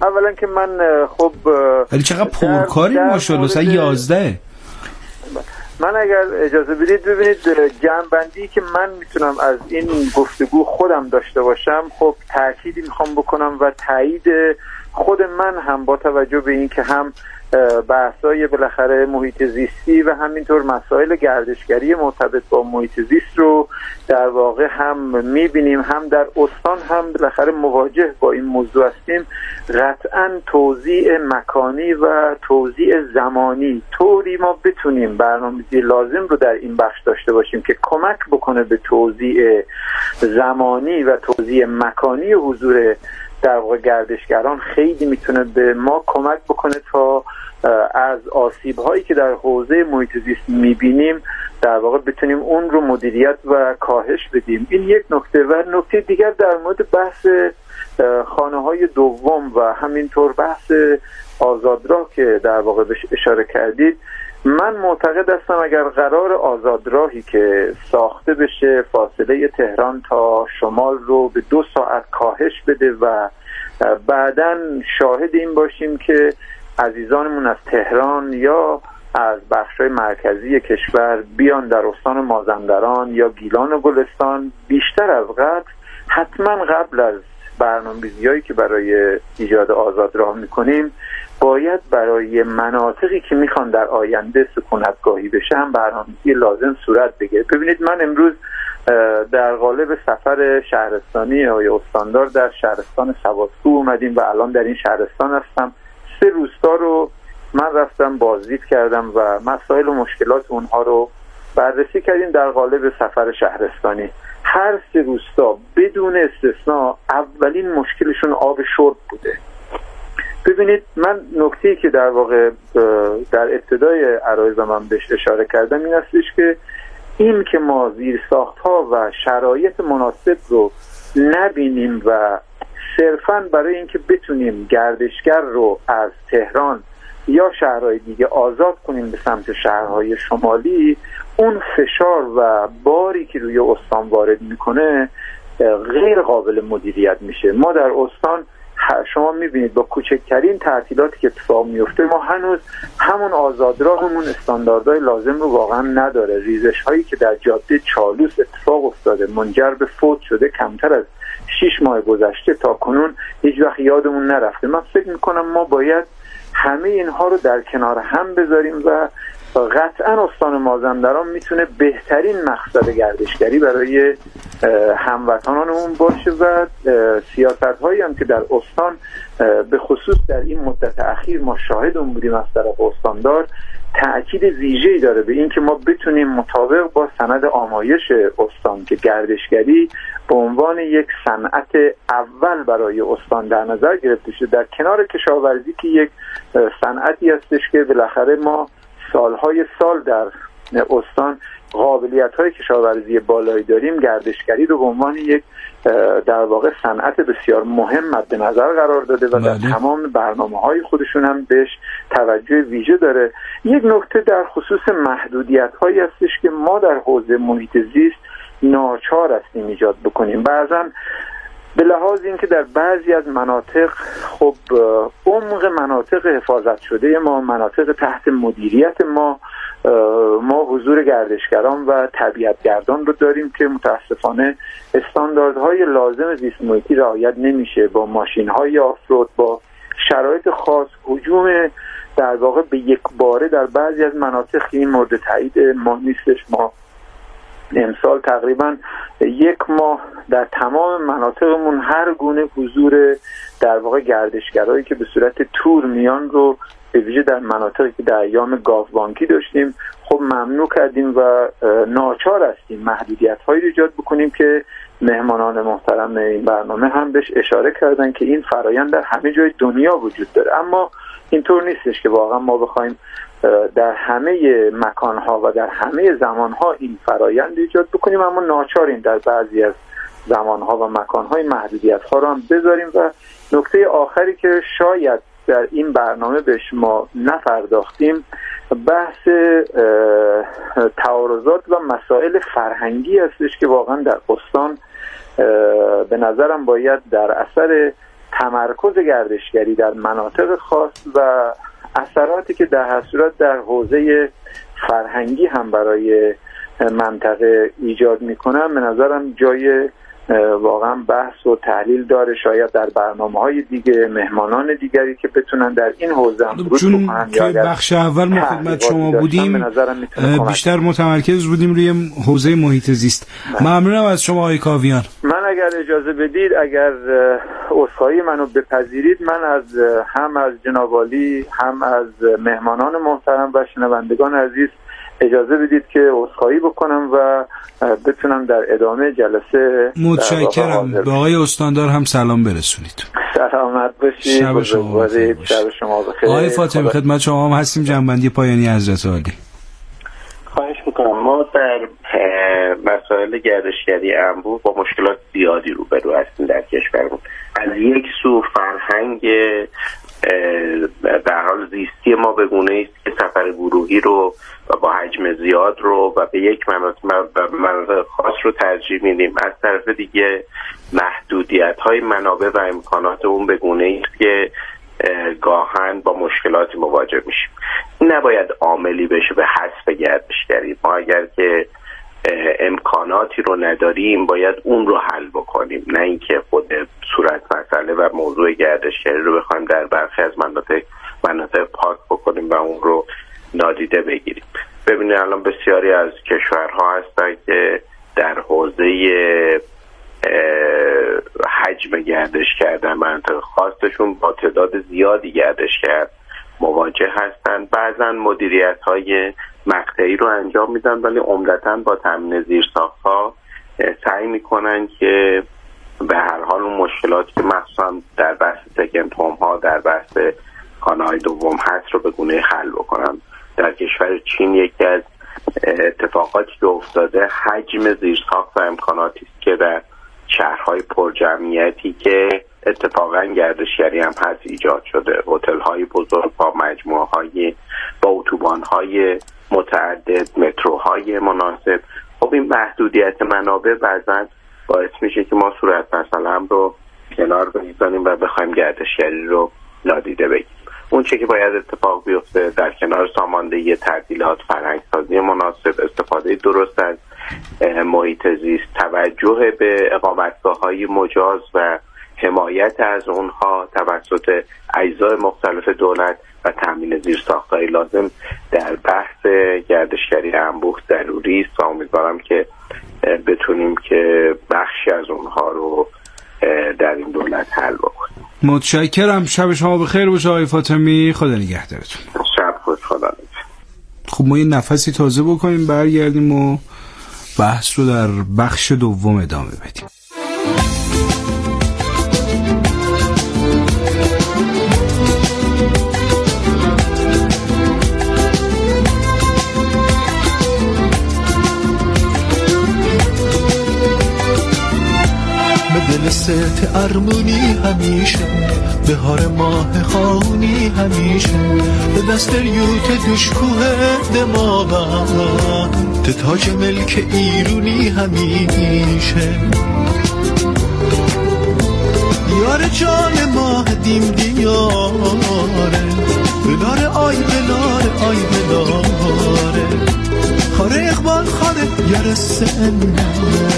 اولا که من خب ولی چقدر پرکاری ماشاءالله 11. من اگر اجازه بدید ببینید جمع‌بندی که من میتونم از این گفتگو خودم داشته باشم، خب تأکیدی میخوام بکنم و تایید خود من هم با توجه به این که هم بحث‌های بالاخره محیط زیستی و همینطور مسائل گردشگری مرتبط با محیط زیست رو در واقع هم میبینیم، هم در استان هم بالاخره مواجه با این موضوع هستیم. قطعاً توزیع مکانی و توزیع زمانی طوری ما بتونیم برنامه‌ریزی لازم رو در این بخش داشته باشیم که کمک بکنه به توزیع زمانی و توزیع مکانی حضور در واقع گردشگران، خیلی میتونه به ما کمک بکنه تا از آسیب‌هایی که در حوزه محیط زیست می‌بینیم در واقع بتونیم اون رو مدیریت و کاهش بدیم. این یک نکته. و نکته دیگر در مورد بحث خانه‌های دوم و همینطور بحث آزادراه که در واقع بهش اشاره کردید، من معتقد هستم اگر قرار آزادراهی که ساخته بشه فاصله تهران تا شمال رو به 2 ساعت کاهش بده و بعداً شاهد این باشیم که عزیزانمون از تهران یا از بخش‌های مرکزی کشور بیان در استان مازندران یا گیلان و گلستان، بیشتر از قبل حتما قبل از برنامه‌ریزی‌هایی که برای ایجاد آزادراه می‌کنیم باید برای مناطقی که میخوان در آینده سکونتگاهی بشه هم برنامه‌ریزی لازم صورت بگیره. ببینید من امروز در قالب سفر شهرستانی یا استاندار در شهرستان سوادکوه اومدیم و الان در این شهرستان هستم. 3 روستا رو من رفتم بازدید کردم و مسائل و مشکلات اونها رو بررسی کردیم در قالب سفر شهرستانی. هر 3 روستا بدون استثناء اولین مشکلشون آب شرب بوده. ببینید من نکته‌ای که در واقع در ابتدای عرایض من بهش اشاره کردم این هستش که این که ما زیرساخت‌ها و شرایط مناسب رو نبینیم و صرفاً برای اینکه بتونیم گردشگر رو از تهران یا شهرهای دیگه آزاد کنیم به سمت شهرهای شمالی، اون فشار و باری که روی استان وارد میکنه غیر قابل مدیریت میشه. ما در استان شما میبینید با کوچکترین تعطیلاتی که اتفاق میفته ما هنوز همون آزادراهمون استانداردهای لازم رو واقعا نداره. ریزش هایی که در جاده چالوس اتفاق افتاده منجر به فوت شده کمتر از 6 ماه گذشته تا کنون هیچ وقت یادمون نرفته. من فکر میکنم ما باید همه اینها رو در کنار هم بذاریم و قطعا استان مازندران میتونه بهترین مقصد گردشگری برای هموطنانمون باشه و سیاست‌هایی هم که در استان به خصوص در این مدت اخیر ما شاهد اون بودیم از طرف استاندار تأکید ویژه‌ای داره به این که ما بتونیم مطابق با سند آمایش استان که گردشگری به عنوان یک صنعت اول برای استان در نظر گرفته شده، در کنار کشاورزی که یک صنعتی هستش که بالاخره ما سالهای سال در استان قابلیت‌های کشاورزی بالایی داریم، گردشگری رو به عنوان یک در واقع صنعت بسیار مهم مد نظر قرار داده و در تمام برنامه‌های خودشون هم بهش توجه ویژه داره. یک نکته در خصوص محدودیت‌هایی هستش که ما در حوزه محیط زیست ناچار هستیم ایجاد بکنیم. بعضاً به لحاظ اینکه در بعضی از مناطق خب عمق مناطق حفاظت شده ما، مناطق تحت مدیریت ما حضور گردشگران و طبیعتگردان رو داریم که متاسفانه استانداردهای لازم زیست محیطی رعایت نمیشه. با ماشین‌های آفرود، با شرایط خاص، هجوم در واقع به یک باره در بعضی از مناطق این مورد تایید ما نیستش. ما امسال تقریبا 1 ماه در تمام مناطقمون هر گونه حضور در واقع گردشگرایی که به صورت تور میان رو به ویژه در مناطقی که در ایام گاوبانکی داشتیم خب ممنوع کردیم و ناچار هستیم محدودیت‌هایی رو ایجاد بکنیم که مهمانان محترم این برنامه هم بهش اشاره کردن که این فرایند در همه جای دنیا وجود داره. اما اینطور نیستش که واقعا ما بخوایم در همه مکانها و در همه زمانها این فرایند ایجاد بکنیم، اما ناچاریم در بعضی از زمانها و مکانهای محدودیت‌ها رو هم بذاریم. و نکته آخری که شاید در این برنامه به شما نپرداختیم بحث تعارضات و مسائل فرهنگی هستش که واقعا در استان به نظرم باید در اثر تمرکز گردشگری در مناطق خاص و اثراتی که در هر صورت در حوزه فرهنگی هم برای منطقه ایجاد میکنن به نظرم جای واقعا بحث و تحلیل داره. شاید در برنامه‌های دیگه مهمانان دیگری که بتونن در این حوزه هم ورود بکنن. توی بخش اول ما خدمت شما بودیم بیشتر متمرکز بودیم روی حوزه محیط زیست. ممنونم از شما آقای کاویان. من اگر اجازه بدید، اگر عذرخواهی منو بپذیرید، من هم از جناب عالی هم از مهمانان محترم و شنوندگان عزیز اجازه بدید که عذرخواهی بکنم و بتونم در ادامه جلسه. متشکرم. به آقای استاندار هم سلام برسونید. سلامت باشید. شب شما بخیر. آقای فاطمی خدمت شما هم هستیم. جنبندی پایانی حضرت عالی. خواهش میکنم. ما در مسائل گردشگری انبوه با مشکلات زیادی روبرو هستیم در کشورمون. از یک سو فرهنگ در حال زیستی ما به گونه‌ای است که سفر گروهی رو و با حجم زیاد رو و به یک مناطق خاص رو ترجیح میدیم. از طرف دیگه محدودیت‌های منابع و امکانات اون به گونه‌ای است که گاهن با مشکلاتی مواجه میشیم. این نباید عاملی بشه به حذف گردشگری. ما اگر که امکاناتی رو نداریم باید اون رو حل بکنیم، نه اینکه خود صورت مسئله و موضوع گردشگری رو بخوایم در برخی از مناطق پاک بکنیم و اون رو نادیده بگیریم. ببینید الان بسیاری از کشورها هستن که در حوزه حجم گردش کردن مناطق خاصشون با تعداد زیادی گردشگر مواجه هستن. بعضا مدیریت‌های مقطعی رو انجام میدن ولی عمدتاً با تامین زیرساخت‌ها سعی میکنن که به هر حال اون مشکلاتی که مخصوصا در بحث سکند هوم ها در بحث خانه‌های دوم هست رو به گونه حل بکنن. در کشور چین یکی از اتفاقاتی که افتاده حجم زیرساخت و امکاناتی است که در شهرهای پرجمعیتی که اتفاقا گردشگری هم هست ایجاد شده. هتل‌های بزرگ با مجموعه‌های با اتوبان‌های متعدد، متروهای مناسب. خب این محدودیت منابع بعضا باعث میشه که ما صورت مسئله رو کنار بگذاریم و بخوایم گردشگری رو نادیده بگیریم. اون چه که باید اتفاق بیفته در کنار ساماندهی تعطیلات، فرهنگ‌سازی مناسب، استفاده درست از محیط زیست، توجه به اقامتگاه‌های مجاز و حمایت از اونها توسط اجزای مختلف دولت و تامین زیرساخت‌های لازم در بحث گردشگری انبوه ضروری است و امیدوارم که بتونیم که بخشی از اونها رو در این دولت حل بکنیم. متشکرم. شب شما بخیر باشه آقای فاطمی. خدا نگهدارتون. شب خوش. خدا نگهدار. خب ما یه نفسی تازه بکنیم برگردیم و بحث رو در بخش دوم ادامه بدیم. دل ست ارمونی همیشه بهار ماه خانی همیشه به دست ریوت دوشکوه دماغم تاج ملک ایرونی همیشه یار جان ماه دیم دیاره بلاره آی بلاره آی بلاره خاره اقبال خاره یار سنه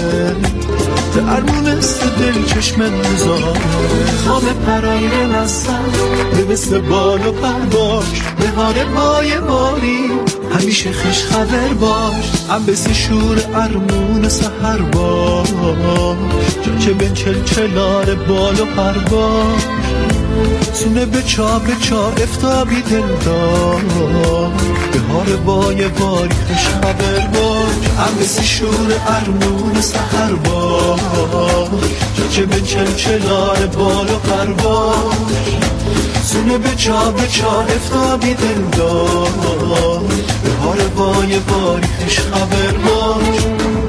ارمونست دل چشم نزار خواب پرایره نستم به مثل بال و پر باش بهاره بای باری همیشه خوش خبر باش عبسی شور ارمون سحر باش جا چه بین چلچلار بال و پر باش سونه به چا افتابی دل دار بهار بای باری خوش خبر باش عبسی شور ارمون سحر باش جا چه بین چلچلار بال و پر باش سونه به چا افتابی دل دار بهار بای باری خوش خبر باش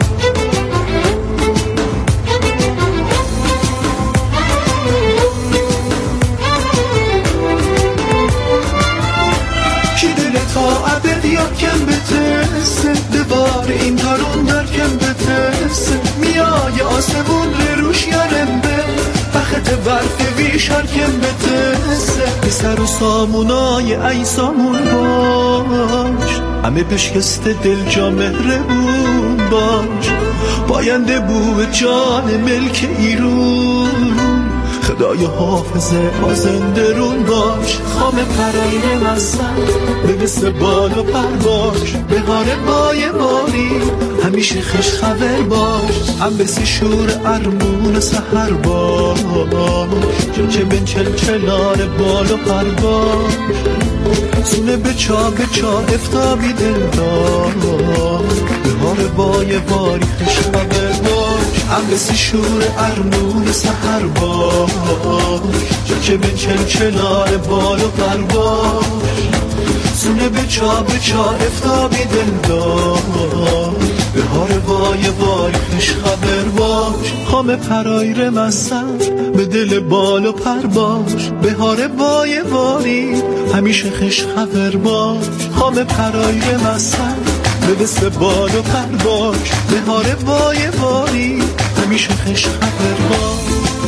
کم بترسه دوبار این کارون در کم بترسه میای آسمون روش یارم به بخت برف ویش شرکم بتسه سر و سامونای ایسامون باش همه بشکست دل جا مهربون باش باینده بو جان ملک ایرون خدای حافظه آزندرون باش خام پرایر مزن ببسته بال و پر باش بهاره بای باری همیشه خوش خبر باش هم بسی شور ارمون سحر باش چه بین چلچلار بال و پر باش سونه بچا افتابی دل دار بهاره بای باری خوش خبر باش هم بسی شور ارمون سحر باش چه بین چلچلار بال و پر باش سونه بچا افتابی دل دار بهاره بای باری خوش خبر باش خام پرایر مزن به دل بال و پر باش بهاره بای باری همیشه خوش خبر باش خام پرایر مزن به دست بال و پر باش بهاره بای باری همیشه خوش خبر باش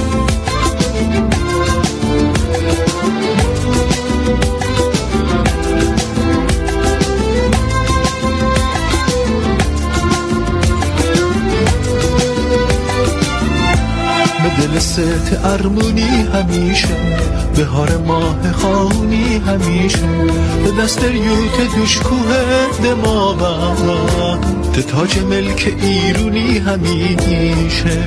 دل ست ارمونی همیشه بهار ماه خانی همیشه به دست ریوت دوشکوه دماغم تاج ملک ایرونی همیشه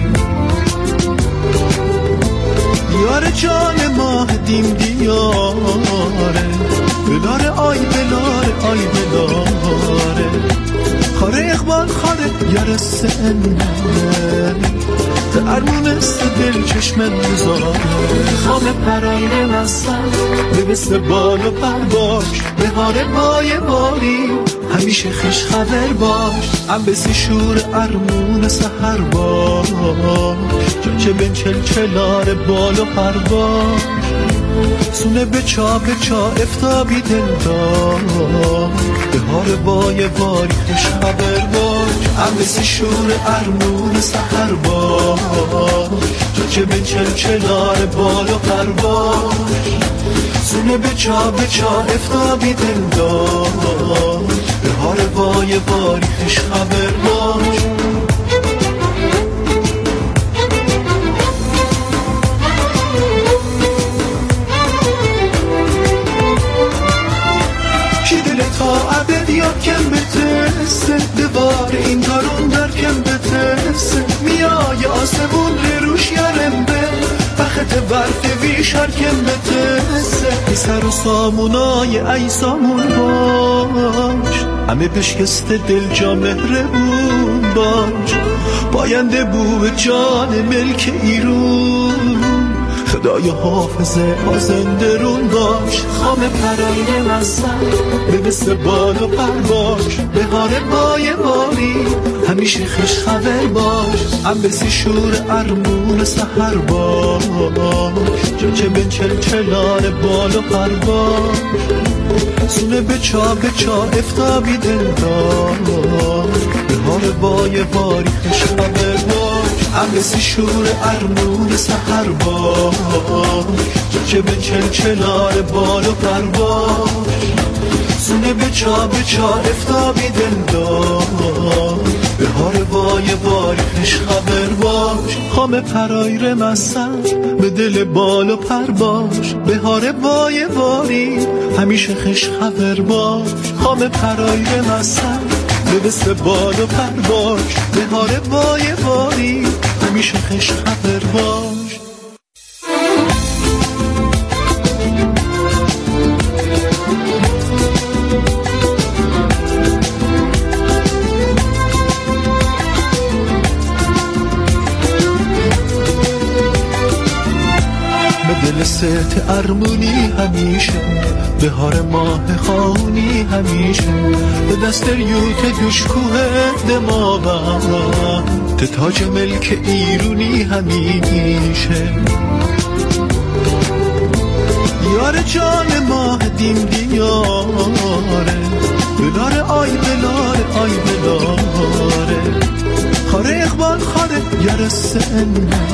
یار جان ماه دیم دیاره بلاره آی بلاره آی بلاره خاره اقبال خاره یار سنه ارمون است دل چشمت بزاره خام پرایر مزن ببسته بال و پر باش بهاره بای باری همیشه خوش خبر باش هم بسی شور ارمون سحر باش چه بین چلچلار بال و پر باش سونه بچا افتابی دل دار بهاره بای باری خوش خبر باش هم بسی شور ارمون سحر باش چه بین چلچلار بال و پر باش سونه بچا افتابی دل دار بهاره بای باری خوش خبر باش کم بترسه دوار این کارون در کم بترسه میای آسمون روش یارم به بخت برد ویشار کم بترسه سر و سامونای ایسامون باش همه بشکست دل جا مهربون باش باینده بو جان ملک ایرون خدای حافظه آزندرون باش خام پرایر مزن ببسته بال و پر باش بهاره بای باری همیشه خوش خبر باش هم بسی شور ارمون سحر باش چه بین چلچلار بال و پر باش سونه بچا افتابی دل دار بهاره بای باری خوش خبر باش هم بسی شور ارمون سحر باش چه بین چلچلار بال و پر باش سونه بچا افتابی دل دار بهاره بای باری خوش خبر باش خام پرایر مزن به دل بال و پر باش بهاره بای باری همیشه خوش خبر باش خام پرایر مزن به دست بال و پر باش بهاره بای باری همیشه خوش خبر باش دل ست ارمونی همیشه بهار ماه خانی همیشه به دست ریوت دوشکوه دماغم تاج ملک ایرونی همیشه یار جان ماه دیم دیاره بلاره آی بلاره آی بلاره خاره اقبال خاره گرسته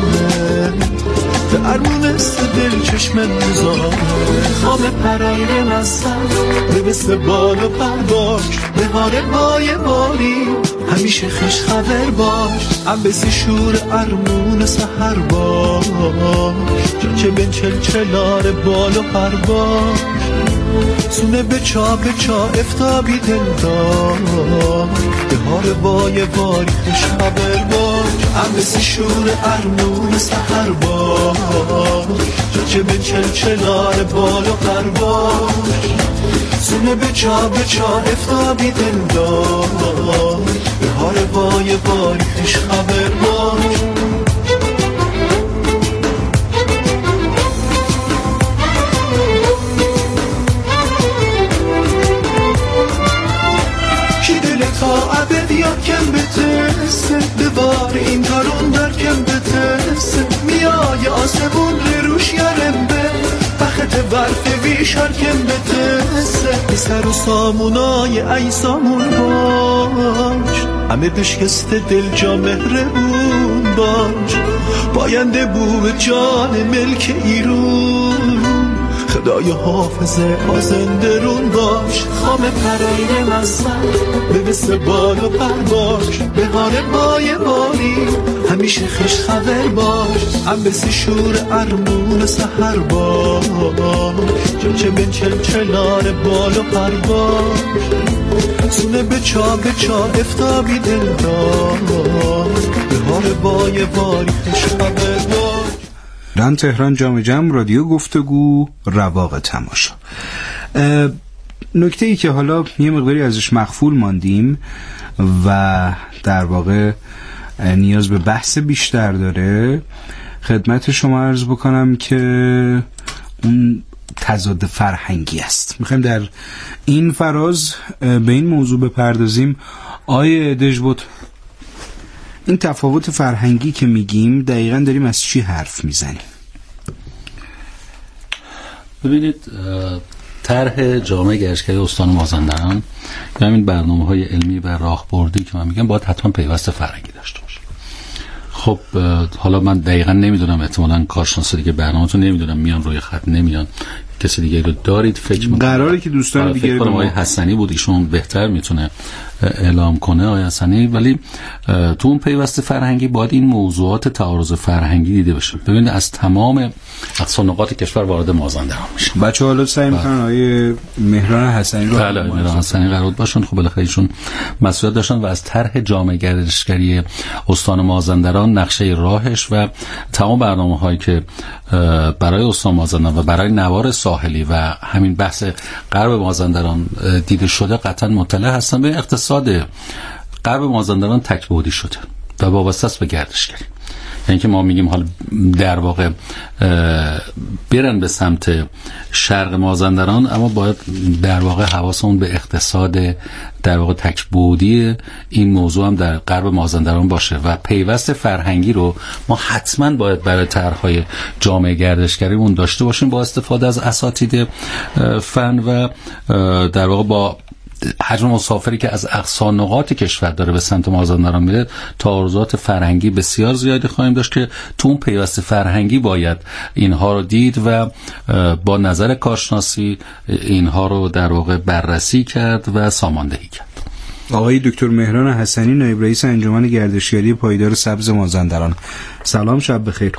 به ارمونست دل چشم نزار خواب پرایر مستم به مثل بال و پر باش به هاره بای باری همیشه خوش خبر باش عبسی شور ارمون سحر باش چه بین چلچلار بال و پر باش سونه به چا افتابی دل دار به هاره بای باری خوش خبر باش عبسی شور ارمون سحر باش چه بین چلچلار بال و پر باش سونه به چا افتابی دل دار به هاره بای باری خوش خبر باش تا عبد یا کم بترسه دوار این کارون در کم بترسه میای آسمون روش یارم به بخت برف ویشار کم بترسه سر و سامونای ای سامون باش همه بشکست دل جا مهربون باش باینده بو جان ملک ایرون خدای حافظه آزنده رون باش خام پرایر مستم به مثل بال و پر باش به هاره بای باری همیشه خوش خبر باش عبسی شور ارمون سحر باش چه بین چلچلار بال و پر باش سونه به چا افتابی دل دار به هاره بای باری خوش خبر باش. ران تهران جام جم رادیو گفتگو رواق تماشا. نکته ای که حالا یه مقداری ازش مغفول ماندیم و در واقع نیاز به بحث بیشتر داره خدمت شما عرض بکنم که اون تضاد فرهنگی است. میخوایم در این فراز به این موضوع بپردازیم. آیه دژبت، این تفاوت فرهنگی که میگیم دقیقاً داریم از چی حرف میزنیم؟ ببینید، طرح جامعه گردشگری استان مازندران یا همین برنامه‌های علمی و راهبردی که من میگم باید حتما پیوست فرهنگی داشته باشه. خب حالا من دقیقاً نمیدونم، احتمالاً کارشناسا دیگه برنامه‌تون نمیدونم میان روی خط نمیان، کسی دیگه رو دارید فکر می‌کنم قراره که دوستان دیگه رو آقای حسنی بود، ایشون بهتر میتونه اعلام کنه آقای حسنی، ولی تو اون پیوست فرهنگی باید این موضوعات تعارض فرهنگی دیده بشه. ببینید از تمام اقصا نقاط کشور وارد مازندران میشه. بچه‌ها حالا سعی می‌کنن آقای مهران حسنی رو مهران حسنی قرار باشن. خب بالاخره ایشون مسئولیت داشتن و از طرح جامعه گردشگری استان مازندران، نقشه راهش و تمام برنامه‌هایی که برای استان مازندران و برای نوار ساحلی و همین بحث غرب مازندران دیده شده قطعا مطلع هستن. به اقتصاد غرب مازندران تک‌بعدی شده و وابسته است به گردشگری. یعنی که ما میگیم حالا در واقع برن به سمت شرق مازندران، اما باید در واقع حواسمون به اقتصاد در واقع تک‌بعدی این موضوع هم در غرب مازندران باشه و پیوست فرهنگی رو ما حتما باید برای طرح‌های جامعه گردشگریمون داشته باشیم با استفاده از اساتید فن و در واقع با حجم مسافری که از اقصا نقاط کشور داره به سمت مازندران میره تعارضات فرهنگی بسیار زیادی خواهیم داشت که تو اون پیوست فرهنگی باید اینها رو دید و با نظر کارشناسی اینها رو در واقع بررسی کرد و ساماندهی کرد. آقای دکتر مهران حسنی، نایب رئیس انجمن گردشگری پایدار سبز مازندران، سلام، شب بخیر.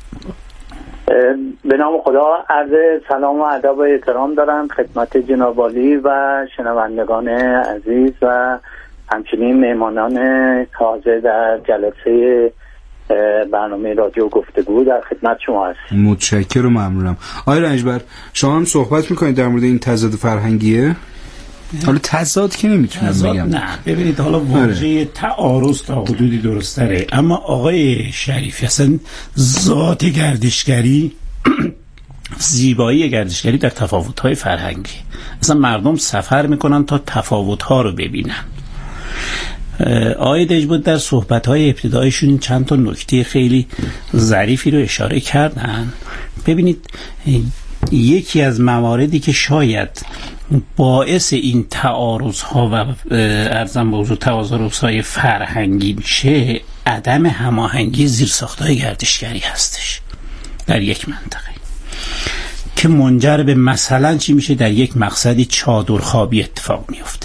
به نام خدا عرض سلام و ادب و احترام دارم خدمت جناب عالی و شنوندگان عزیز و همچنین مهمانان حاضر در جلسه برنامه رادیو گفتگو در خدمت شما هستم. متشکرم و ممنونم. آقای رنجبر، شما هم صحبت میکنید در مورد این تضاد فرهنگیه؟ حالا تضاد که نمیتونم بگم. نه ببینید، حالا واژه تعارض تا حدودی درست تره، اما آقای شریفی اصلا ذات گردشگری زیبایی گردشگری در تفاوت‌های فرهنگی. اصلا مردم سفر میکنن تا تفاوت‌ها رو ببینن. آقای دژبت در صحبت‌های ابتدایشون چند تا نکته خیلی ظریفی رو اشاره کردن. ببینید، یکی از مواردی که شاید باعث این تعارض‌ها و ارزم به حضور تعارض‌های فرهنگی میشه عدم هماهنگی زیرساخت‌های گردشگری هستش در یک منطقه، که منجر به مثلا چی میشه؟ در یک مقصدی چادرخوابی اتفاق میفته،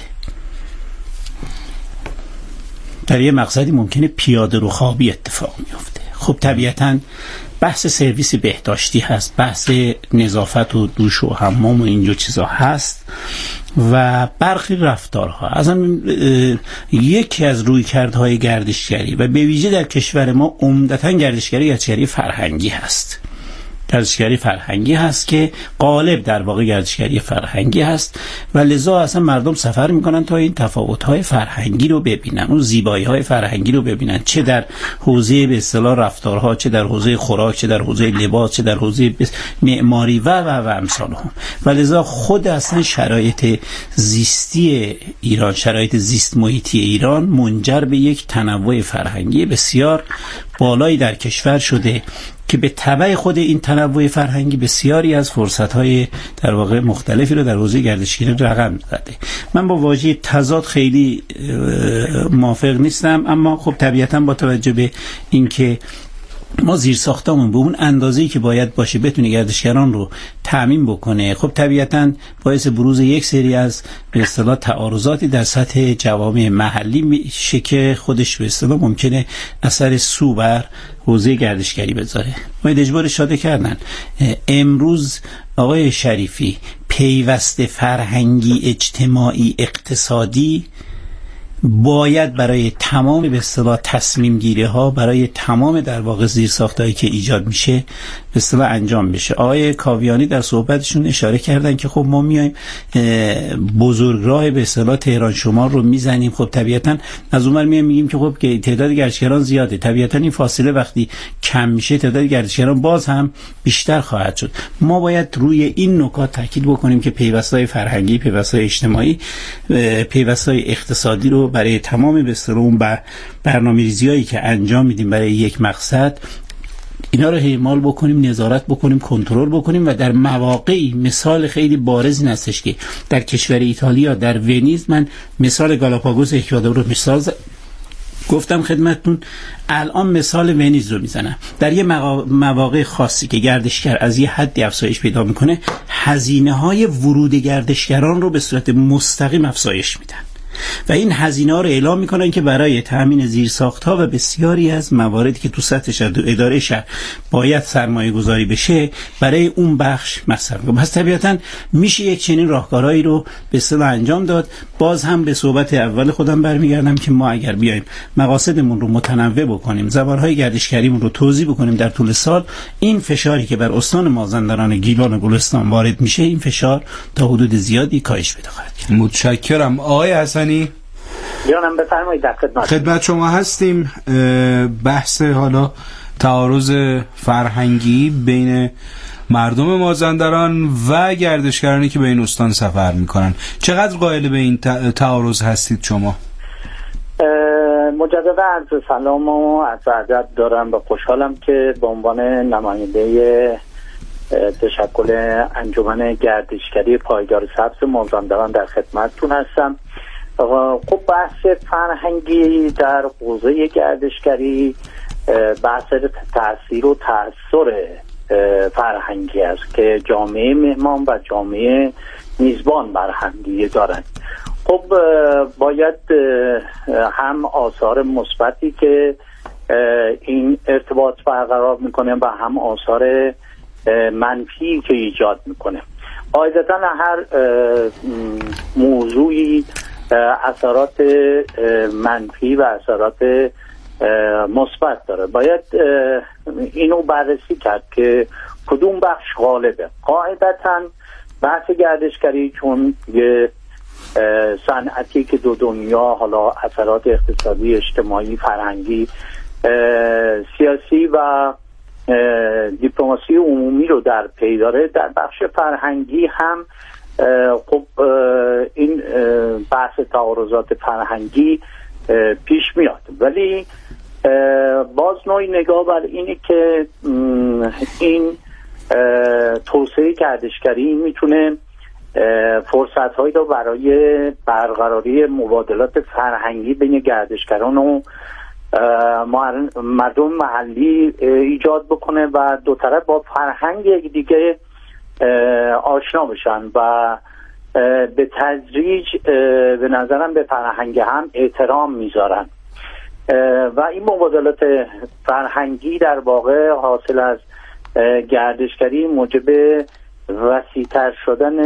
در یک مقصدی ممکنه پیاده رو خوابی اتفاق میفته. خب طبیعتاً بحث سرویس بهداشتی هست، بحث نظافت و دوش و حمام و اینجور چیزا هست و برخی رفتارها. اصلا یکی از رویکردهای گردشگری و به ویژه در کشور ما عمدتاً گردشگری فرهنگی هست. گردشگری فرهنگی هست که غالب در واقع گردشگری فرهنگی هست و لذا اصلا مردم سفر میکنن تا این تفاوت‌های فرهنگی رو ببینن، اون زیبایی‌های فرهنگی رو ببینن، چه در حوزه به اصطلاح رفتارها، چه در حوزه خوراک، چه در حوزه لباس، چه در حوزه معماری و امثال هم. و لذا خود اصلا شرایط زیستی ایران، شرایط زیست محیطی ایران منجر به یک تنوع فرهنگی بسیار بالایی در کشور شده که به تبع خود این تنوع فرهنگی بسیاری از فرصت‌های در واقع مختلفی رو در حوزه گردشگری رقم زده. من با واژه تضاد خیلی موافق نیستم، اما خب طبیعتاً با توجه به اینکه ما زیر ساختمون به اون اندازه‌ای که باید باشه بتونه گردشگران رو تامین بکنه، خب طبیعتاً باعث بروز یک سری از به اصطلاح تعارضاتی در سطح جوامع محلی میشه که خودش به اصطلاح ممکنه اثر سو بر حوزه گردشگری بذاره. ما اجبار شاده کردن امروز آقای شریفی پیوست فرهنگی، اجتماعی، اقتصادی باید برای تمام به اصطلاح تصمیم گیری ها، برای تمام در واقع زیرساختایی که ایجاد میشه به اصطلاح انجام بشه. آقای کاویانی در صحبتشون اشاره کردن که خب ما میایم بزرگراه به اصطلاح تهران شمال رو میزنیم، خب طبیعتا از اونور میگیم که خب که تعداد گردشگران زیاده، طبیعتا این فاصله وقتی کم میشه تعداد گردشگران باز هم بیشتر خواهد شد. ما باید روی این نکات تاکید بکنیم که پیوست‌های فرهنگی، پیوست‌های اجتماعی، پیوست‌های اقتصادی رو برای تمام به اصطلاح اون برنامه‌ریزی‌هایی که انجام میدیم برای یک مقصد اینا رو اعمال بکنیم، نظارت بکنیم، کنترل بکنیم. و در مواقعی مثال خیلی بارزی هستش که در کشور ایتالیا در ونیز، من مثال گالاپاگوس اکوادور رو مثال گفتم خدمتتون، الان مثال ونیز رو میزنم. در یه مواقع خاصی که گردشگر از یه حدی افزایش پیدا میکنه، هزینه‌های ورود گردشگران رو به صورت مستقیم افزایش میدن و این هزینه‌ها رو اعلام میکنن که برای تامین زیرساخت‌ها و بسیاری از مواردی که تو سطح شهر اداره شهر باید سرمایه گذاری بشه برای اون بخش مصرف کنه. پس طبیعتاً میشه یک چنین راهکارهایی رو به اصطلاح انجام داد. باز هم به صحبت اول خودم برمیگردم که ما اگر بیایم مقاصدمون رو متنوع بکنیم، زبان‌های گردشگریمون رو توزیع بکنیم در طول سال، این فشاری که بر استان مازندران، گیلان و گلستان وارد میشه، این فشار تا حدود زیادی کاهش پیدا خواهد کرد. متشکرم. آقای حسنی جانم بفرمایید. در خدمت شما هستیم. بحث حالا تعارض فرهنگی بین مردم مازندران و گردشگرانی که به این استان سفر میکنن، چقدر قائل به این تعارض هستید شما؟ مجددا عرض سلام و عرض ادب دارم و خوشحالم که به عنوان نماینده تشکل انجمن گردشگری پایدار سبز مازندران در خدمتتون هستم. خب بحث فرهنگی در حوزه گردشگری بحث تأثیر و تأثیر فرهنگی است که جامعه مهمان و جامعه میزبان بر هم دیگه دارن. خب باید هم آثار مثبتی که این ارتباط برقرار میکنه و هم آثار منفی که ایجاد میکنه. قاعدتا هر موضوعی اثرات منفی و اثرات مثبت داره. باید اینو بررسی کرد که کدوم بخش غالبه. قاعدتا بحث گردشگری چون یه صنعتی که دو دنیا، حالا اثرات اقتصادی، اجتماعی، فرهنگی، سیاسی و دیپلماسی عمومی رو در پی داره، در بخش فرهنگی هم خب این بحث تعارضات فرهنگی پیش میاد. ولی باز نوعی نگاه بر اینه که این توسعه گردشگری میتونه فرصت هایی رو برای برقراری مبادلات فرهنگی بین گردشگران و مردم محلی ایجاد بکنه و دو طرف با فرهنگ یک دیگه آشنا بشن و به تدریج به نظرم به فرهنگ هم احترام میذارن و این مبادلات فرهنگی در واقع حاصل از گردشگری موجب وسیع‌تر شدن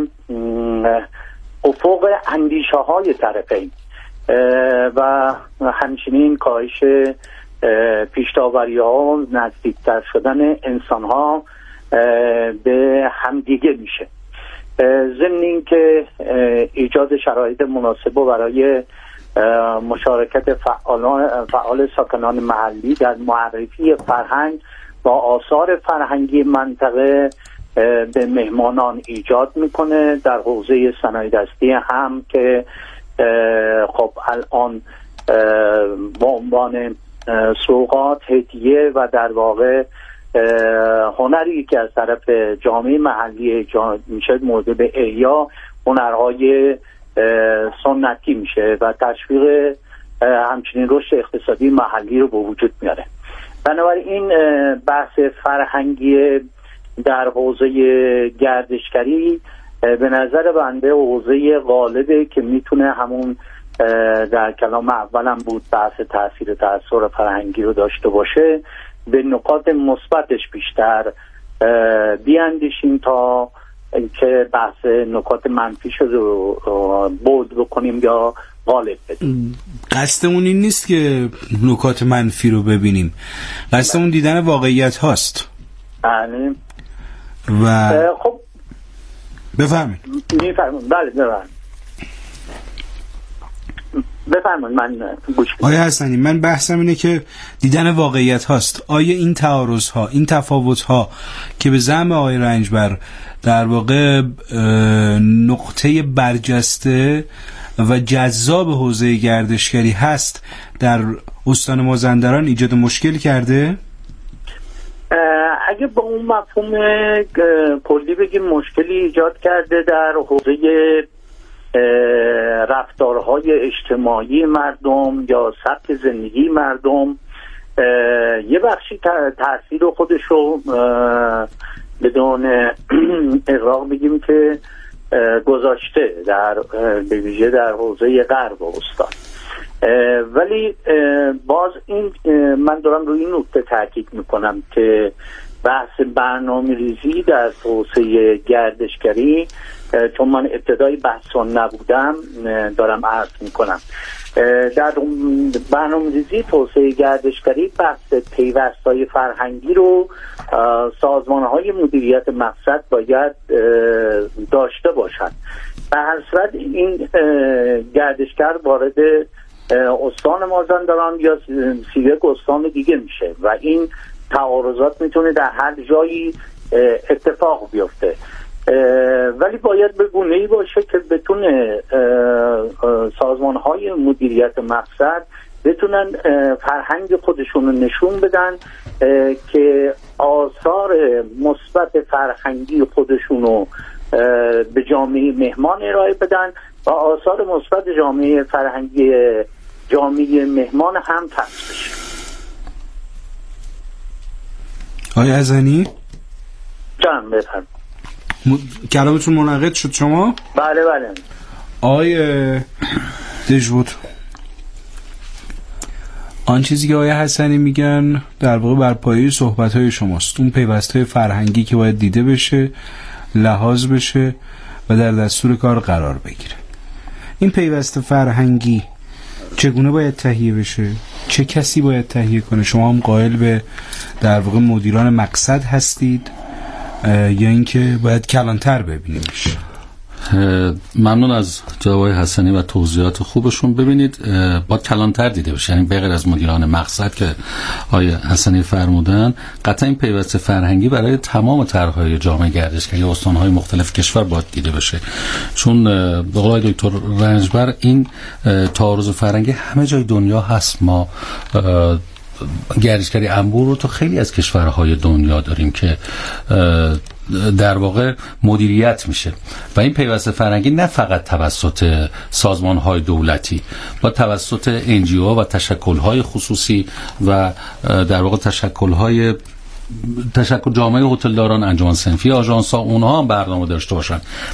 افق اندیشه های طرفین و همچنین کاهش پیش‌داوری ها و نزدیکتر شدن انسان ها به همدیگه میشه. ضمن این که ایجاد شرایط مناسب برای مشارکت فعال ساکنان محلی در معرفی فرهنگ و آثار فرهنگی منطقه به مهمانان ایجاد میکنه. در حوزه صنایع دستی هم که خب الان با عنوان سوغات، هدیه و در واقع هنری که از طرف جامعه محلی ایجاد میشه مورد به احیا هنرهای سنتی میشه و تشویق همچنین رشد اقتصادی محلی رو به وجود میاره. بنابراین بحث فرهنگی در حوزه گردشگری به نظر بنده حوزه غالبه که میتونه همون در کلام اولم بود بحث تأثیر فرهنگی رو داشته باشه، به نکات مثبتش بیشتر بیاندیشیم تا که بحث نکات منفیش رو بود بکنیم یا غالب بدیم. قصدمون این نیست که نکات منفی رو ببینیم، قصدمون دیدن واقعیت هاست. بله. و خب بفرمایید. بله بفرمایید من گوش میدم. آیا حسنی، من بحثم اینه که دیدن واقعیت هاست. آیا این تعارض ها، این تفاوت ها که به زعم آقای رنجبر در واقع نقطه برجسته و جذاب حوزه گردشگری هست، در استان مازندران ایجاد مشکل کرده؟ اگه با اون مفهوم کلی بگیم مشکلی ایجاد کرده در حوزه رفتارهای اجتماعی مردم یا سبک زندگی مردم، یه بخشی تاثیر خودش رو بدون اغراق بگیم که گذاشته به ویژه در حوزه غرب استان. ولی باز این من دارم روی این نکته تاکید میکنم که بحث برنامه‌ریزی در توسعه گردشگری، چون من ابتدای بحث نبودم دارم عرض میکنم، در برنامه‌ریزی توسعه گردشگری بحث پیوست‌های فرهنگی رو سازمان‌های مدیریت مقصد باید داشته باشند. به هر صورت این گردشگر وارد استان مازندران یا 31 استان دیگه میشه و این تعارضات میتونه در هر جایی اتفاق بیفته، ولی باید به گونه‌ای باشه که بتونه سازمان‌های مدیریت مقصد بتونن فرهنگ خودشون رو نشون بدن که آثار مثبت فرهنگی خودشون رو به جامعه مهمان ارائه بدن و آثار مثبت جامعه فرهنگی جامعه مهمان هم کسب بشه. آقای عزنی جان بفرمایید. کلامتون منعقد شد شما؟ بله. آقای دژوت، آن چیزی که آقای حسنی میگن در واقع بر پایه صحبت‌های شماست، اون پیوست‌های فرهنگی که باید دیده بشه، لحاظ بشه و در دستور کار قرار بگیره. این پیوست فرهنگی چگونه باید تهیه بشه؟ چه کسی باید تهیه کنه؟ شما هم قائل به در واقع مدیران مقصد هستید یا اینکه باید کلانتر ببینیمش؟ ممنون از جواب حسنی و توضیحات خوبشون. ببینید باید کلانتر دیده بشه، یعنی بغیر از مدیران مقصد که آقای حسنی فرمودن، قطعا این پیوست فرهنگی برای تمام طرح‌های جامعه گردشگری استان‌های مختلف کشور باید دیده بشه، چون به قول دکتر رنجبر این تعارض فرهنگی همه جای دنیا هست. ما گردشگری انبوه رو تو خیلی از کشورهای دنیا داریم که در واقع مدیریت میشه و این پیوسته فرهنگی نه فقط توسط سازمان‌های دولتی، با توسط NGO و تشکل‌های خصوصی و در واقع تشکل جامعه هتلداران، انجمن صنفی، آژانس‌ها، اونها هم برنامه داشته باشن